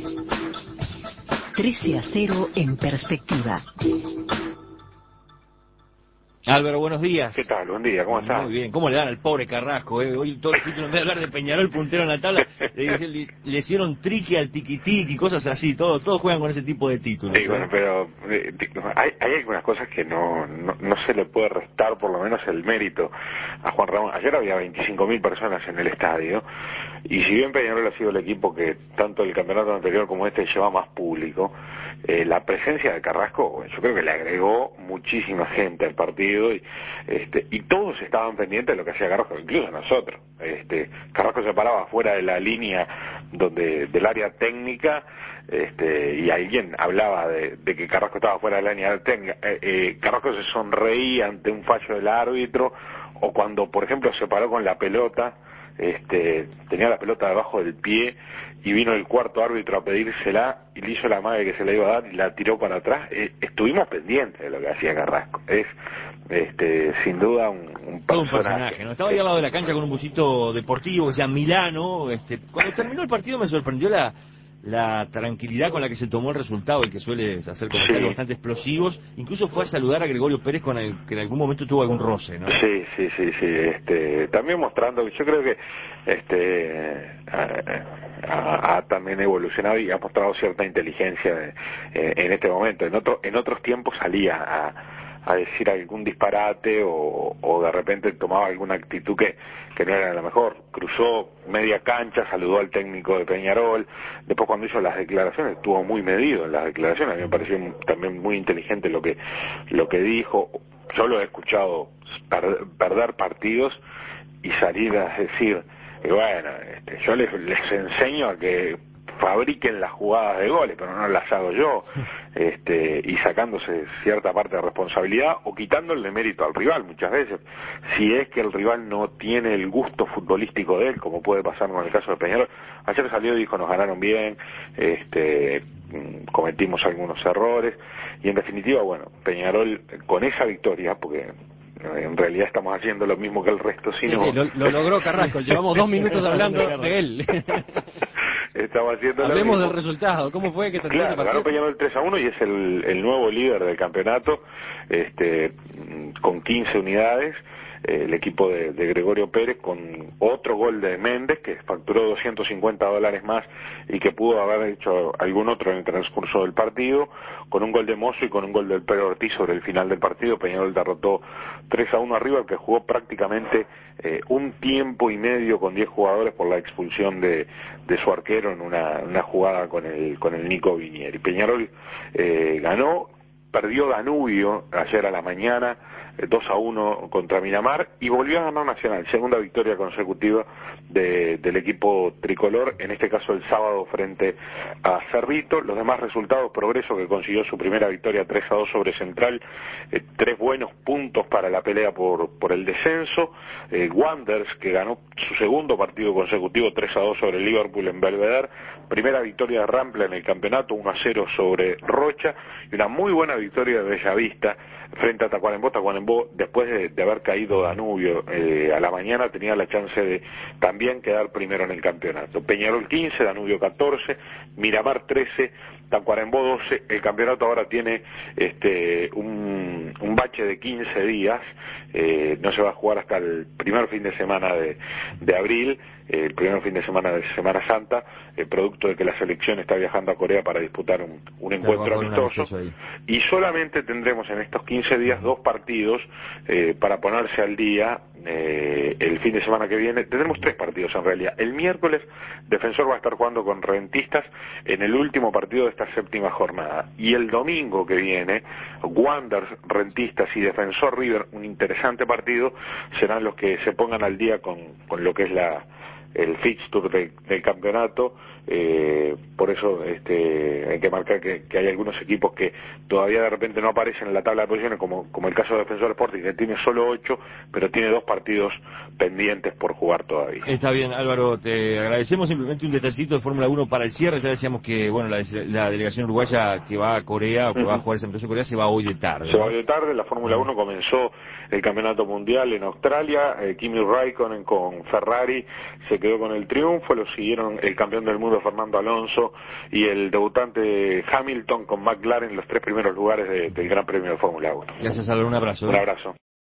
13-0 en perspectiva. Álvaro, buenos días. ¿Qué tal? Buen día, ¿cómo estás? Muy bien. ¿Cómo le dan al pobre Carrasco? Hoy todo el título, en vez de hablar de Peñarol, puntero en la tabla, le hicieron triqui al tiquitiqui y cosas así. Todos juegan con ese tipo de títulos. Sí, bueno, pero hay algunas cosas que no se le puede restar por lo menos el mérito a Juan Ramón. Ayer había 25.000 personas en el estadio, y si bien Peñarol ha sido el equipo que tanto el campeonato anterior como este lleva más público, la presencia de Carrasco, yo creo que le agregó muchísima gente al partido, y todos estaban pendientes de lo que hacía Carrasco, incluso nosotros. Carrasco se paraba fuera de la línea del área técnica, y alguien hablaba de que Carrasco estaba fuera del área técnica. Carrasco se sonreía ante un fallo del árbitro, o cuando, por ejemplo, se paró con la pelota, tenía la pelota debajo del pie y vino el cuarto árbitro a pedírsela y le hizo la mague que se la iba a dar y la tiró para atrás. Estuvimos pendientes de lo que hacía Carrasco. Es sin duda un personaje, ¿no? Estaba ahí al lado de la cancha con un busito deportivo que se llama Milano. Cuando terminó el partido me sorprendió la tranquilidad con la que se tomó el resultado, el que suele hacer comentarios bastante explosivos. Incluso fue a saludar a Gregorio Pérez, con el que en algún momento tuvo algún roce, ¿no? Sí. También mostrando, yo creo que ha también evolucionado y ha mostrado cierta inteligencia en este momento. En otros tiempos salía a decir algún disparate o de repente tomaba alguna actitud que no era la mejor. Cruzó media cancha, saludó al técnico de Peñarol. Después, cuando hizo las declaraciones, estuvo muy medido en las declaraciones. A mí me pareció también muy inteligente lo que dijo. Yo lo he escuchado perder partidos y salir a decir, bueno, yo les enseño a que fabriquen las jugadas de goles, pero no las hago yo, y sacándose cierta parte de responsabilidad o quitándole mérito al rival muchas veces, si es que el rival no tiene el gusto futbolístico de él, como puede pasar con el caso de Peñarol. Ayer salió y dijo, nos ganaron bien, cometimos algunos errores, y en definitiva, bueno, Peñarol con esa victoria, porque en realidad estamos haciendo lo mismo que el resto, sino... Sí, lo logró Carrasco, llevamos 2 minutos hablando de él. Estamos haciendo Hablemos del resultado, ¿cómo fue que terminó ese partido? Ganó Peñarol 3-1 y es el nuevo líder del campeonato, con 15 unidades. El equipo de Gregorio Pérez, con otro gol de Méndez, que facturó $250 más y que pudo haber hecho algún otro en el transcurso del partido, con un gol de Mozo y con un gol del Pedro Ortiz sobre el final del partido. Peñarol derrotó 3-1 a River, que jugó prácticamente un tiempo y medio con 10 jugadores por la expulsión de su arquero en una jugada con el Nico Vinieri. Peñarol ganó. Perdió Danubio ayer a la mañana 2-1 contra Miramar y volvió a ganar Nacional, segunda victoria consecutiva del equipo tricolor, en este caso el sábado frente a Cerrito. Los demás resultados: Progreso, que consiguió su primera victoria 3-2 sobre Central, 3 buenos puntos para la pelea por el descenso. Wanderers, que ganó su segundo partido consecutivo 3-2 sobre el Liverpool en Belvedere, primera victoria de Rampla en el campeonato 1-0 sobre Rocha, y una muy buena victoria de Bellavista frente a Tacuarembó. Tacuarembó, después de haber caído Danubio a la mañana, tenía la chance de también quedar primero en el campeonato. Peñarol 15, Danubio 14, Miramar 13, Tacuarembó 12. El campeonato ahora tiene un bache de 15 días, no se va a jugar hasta el primer fin de semana de abril, el primer fin de semana Semana Santa, producto de que la selección está viajando a Corea para disputar un encuentro amistoso, y solamente tendremos en estos 15 días 2 partidos para ponerse al día. El fin de semana que viene tendremos 3 partidos en realidad. El miércoles Defensor va a estar jugando con Rentistas en el último partido de esta 7ª jornada, y el domingo que viene Wanderers, Rentistas y Defensor River, un interesante partido, serán los que se pongan al día con lo que es el fixture del campeonato. Por eso hay que marcar que hay algunos equipos que todavía de repente no aparecen en la tabla de posiciones, como el caso de Defensor Sporting, que tiene solo 8, pero tiene 2 partidos pendientes por jugar todavía. Está bien, Álvaro, te agradecemos. Simplemente un detallito de Fórmula 1 para el cierre. Ya decíamos que bueno, la delegación uruguaya que va a Corea, o que va a jugar ese amistoso en Corea, se va hoy de tarde, ¿no? Se va hoy de tarde. La Fórmula 1 comenzó el campeonato mundial en Australia. Kimi Raikkonen con Ferrari se quedó con el triunfo, lo siguieron el campeón del mundo Fernando Alonso y el debutante Hamilton con McLaren, los 3 primeros lugares del Gran Premio de Fórmula 1. Gracias, Álvaro, un abrazo. Un abrazo.